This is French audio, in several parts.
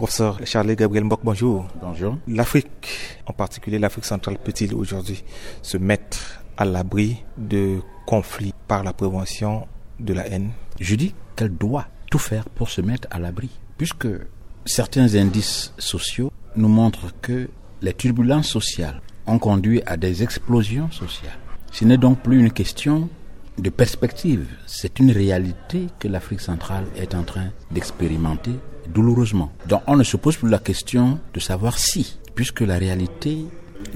Professeur Charles-Gabriel Mbok, bonjour. Bonjour. L'Afrique, en particulier l'Afrique centrale, peut-il aujourd'hui se mettre à l'abri de conflits par la prévention de la haine? Je dis qu'elle doit tout faire pour se mettre à l'abri, puisque certains indices sociaux nous montrent que les turbulences sociales ont conduit à des explosions sociales. Ce n'est donc plus une question de perspective, c'est une réalité que l'Afrique centrale est en train d'expérimenter douloureusement. Donc on ne se pose plus la question de savoir si, puisque la réalité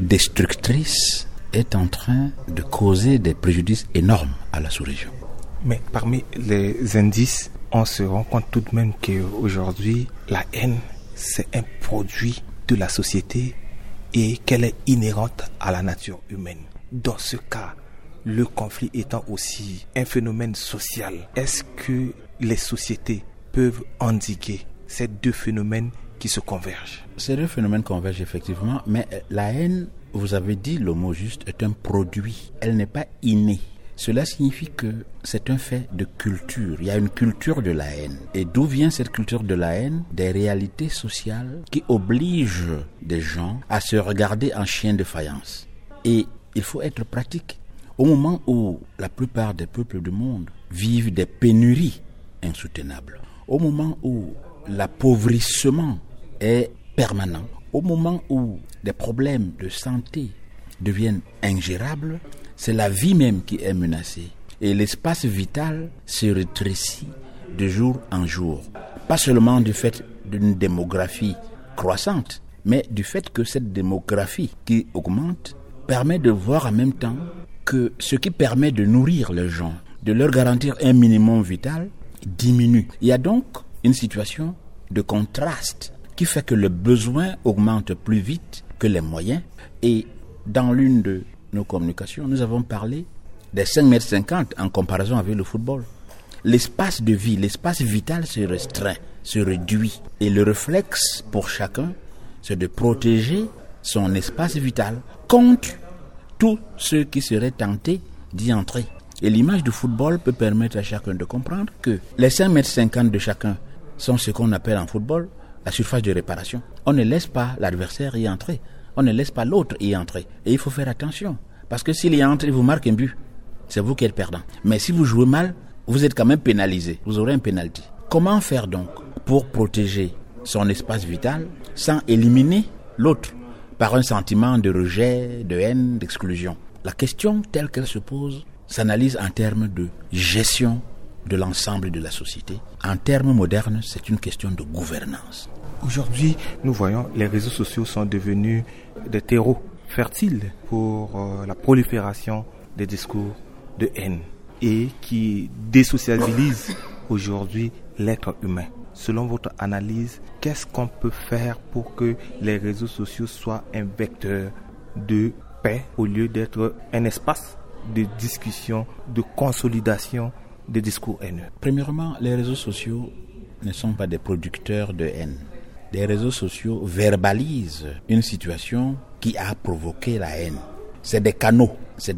destructrice est en train de causer des préjudices énormes à la sous-région. Mais parmi les indices, on se rend compte tout de même qu'aujourd'hui, la haine, c'est un produit de la société et qu'elle est inhérente à la nature humaine. Dans ce cas, le conflit étant aussi un phénomène social, est-ce que les sociétés peuvent endiguer ces deux phénomènes qui se convergent? Ces deux phénomènes convergent effectivement, mais la haine, vous avez dit le mot juste, est un produit. Elle n'est pas innée. Cela signifie que c'est un fait de culture. Il y a une culture de la haine. Et d'où vient cette culture de la haine? Des réalités sociales qui obligent des gens à se regarder en chien de faïence. Et il faut être pratique. Au moment où la plupart des peuples du monde vivent des pénuries insoutenables, au moment où l'appauvrissement est permanent, au moment où des problèmes de santé deviennent ingérables, c'est la vie même qui est menacée. Et l'espace vital se rétrécit de jour en jour. Pas seulement du fait d'une démographie croissante, mais du fait que cette démographie qui augmente permet de voir en même temps que ce qui permet de nourrir les gens, de leur garantir un minimum vital, diminue. Il y a donc une situation de contraste qui fait que le besoin augmente plus vite que les moyens. Et dans l'une de nos communications, nous avons parlé des 5,50 m en comparaison avec le football. L'espace de vie, l'espace vital se restreint, se réduit. Et le réflexe pour chacun, c'est de protéger son espace vital contre tous ceux qui seraient tentés d'y entrer. Et l'image du football peut permettre à chacun de comprendre que les 5,50 m de chacun sont ce qu'on appelle en football la surface de réparation. On ne laisse pas l'adversaire y entrer. On ne laisse pas l'autre y entrer. Et il faut faire attention. Parce que s'il y entre et vous marque un but, c'est vous qui êtes perdant. Mais si vous jouez mal, vous êtes quand même pénalisé. Vous aurez un penalty. Comment faire donc pour protéger son espace vital sans éliminer l'autre par un sentiment de rejet, de haine, d'exclusion? La question telle qu'elle se pose s'analyse en termes de gestion de l'ensemble de la société. En termes modernes, c'est une question de gouvernance. Aujourd'hui, nous voyons les réseaux sociaux sont devenus des terreaux fertiles pour la prolifération des discours de haine et qui désociabilisent aujourd'hui l'être humain. Selon votre analyse, qu'est-ce qu'on peut faire pour que les réseaux sociaux soient un vecteur de paix au lieu d'être un espace de discussion, de consolidation des discours haineux? Premièrement, les réseaux sociaux ne sont pas des producteurs de haine. Les réseaux sociaux verbalisent une situation qui a provoqué la haine. C'est des canaux.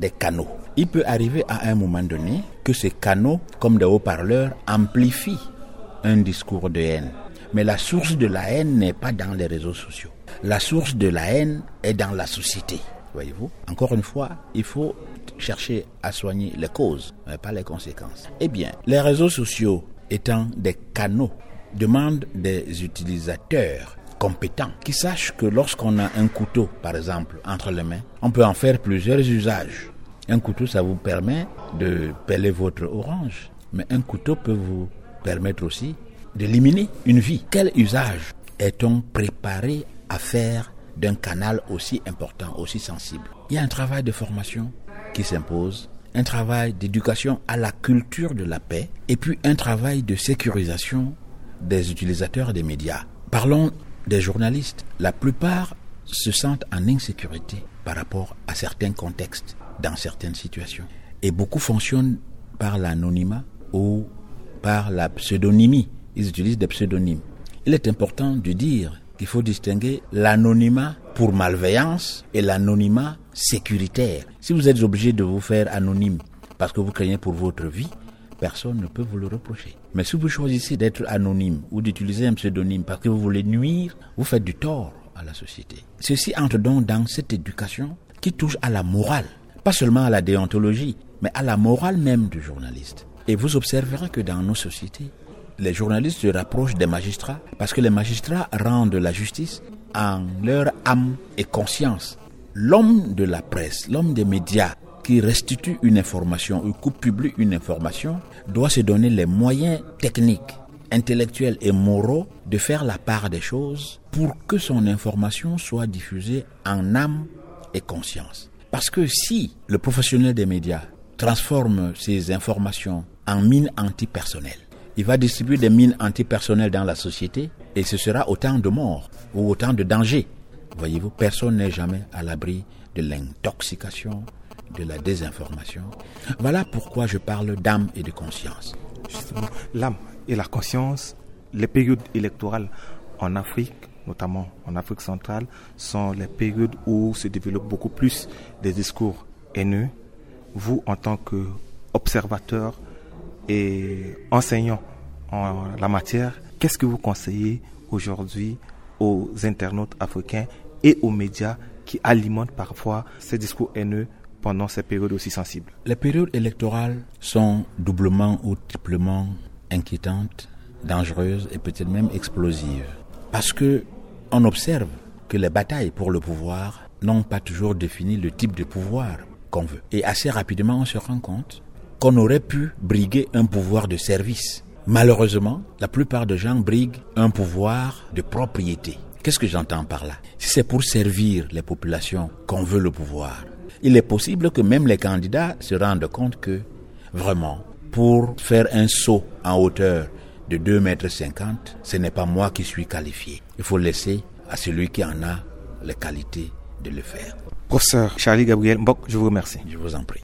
Il peut arriver à un moment donné que ces canaux, comme des haut-parleurs, amplifient un discours de haine. Mais la source de la haine n'est pas dans les réseaux sociaux. La source de la haine est dans la société. Voyez-vous? Encore une fois, il faut chercher à soigner les causes, mais pas les conséquences. Eh bien, les réseaux sociaux étant des canaux demandent des utilisateurs compétents qui sachent que lorsqu'on a un couteau, par exemple, entre les mains, on peut en faire plusieurs usages. Un couteau, ça vous permet de peler votre orange, mais un couteau peut vous permettre aussi d'éliminer une vie. Quel usage est-on préparé à faire d'un canal aussi important, aussi sensible? Il y a un travail de formation qui s'impose, un travail d'éducation à la culture de la paix et puis un travail de sécurisation des utilisateurs des médias. Parlons des journalistes. La plupart se sentent en insécurité par rapport à certains contextes, dans certaines situations. Et beaucoup fonctionnent par l'anonymat ou par la pseudonymie. Ils utilisent des pseudonymes. Il est important de dire qu'il faut distinguer l'anonymat pour malveillance et l'anonymat sécuritaire. Si vous êtes obligé de vous faire anonyme parce que vous craignez pour votre vie, personne ne peut vous le reprocher. Mais si vous choisissez d'être anonyme ou d'utiliser un pseudonyme parce que vous voulez nuire, vous faites du tort à la société. Ceci entre donc dans cette éducation qui touche à la morale, pas seulement à la déontologie, mais à la morale même du journaliste. Et vous observerez que dans nos sociétés, les journalistes se rapprochent des magistrats parce que les magistrats rendent la justice en leur âme et conscience. L'homme de la presse, l'homme des médias qui restitue une information ou qui publie une information doit se donner les moyens techniques, intellectuels et moraux de faire la part des choses pour que son information soit diffusée en âme et conscience. Parce que si le professionnel des médias transforme ses informations en mines antipersonnelles, il va distribuer des mines antipersonnelles dans la société et ce sera autant de morts ou autant de dangers. Voyez-vous, personne n'est jamais à l'abri de l'intoxication, de la désinformation. Voilà pourquoi je parle d'âme et de conscience. Justement, l'âme et la conscience, les périodes électorales en Afrique, notamment en Afrique centrale, sont les périodes où se développent beaucoup plus des discours haineux. Vous, en tant qu'observateur et enseignant en la matière, qu'est-ce que vous conseillez aujourd'hui aux internautes africains et aux médias qui alimentent parfois ces discours haineux pendant ces périodes aussi sensibles? Les périodes électorales sont doublement ou triplement inquiétantes, dangereuses et peut-être même explosives. Parce que on observe que les batailles pour le pouvoir n'ont pas toujours défini le type de pouvoir qu'on veut. Et assez rapidement, on se rend compte qu'on aurait pu briguer un pouvoir de service. Malheureusement, la plupart des gens briguent un pouvoir de propriété. Qu'est-ce que j'entends par là? Si c'est pour servir les populations qu'on veut le pouvoir, il est possible que même les candidats se rendent compte que, vraiment, pour faire un saut en hauteur de 2,50 mètres, ce n'est pas moi qui suis qualifié. Il faut laisser à celui qui en a les qualités de le faire. Professeur Charlie Gabriel Mbok, je vous remercie. Je vous en prie.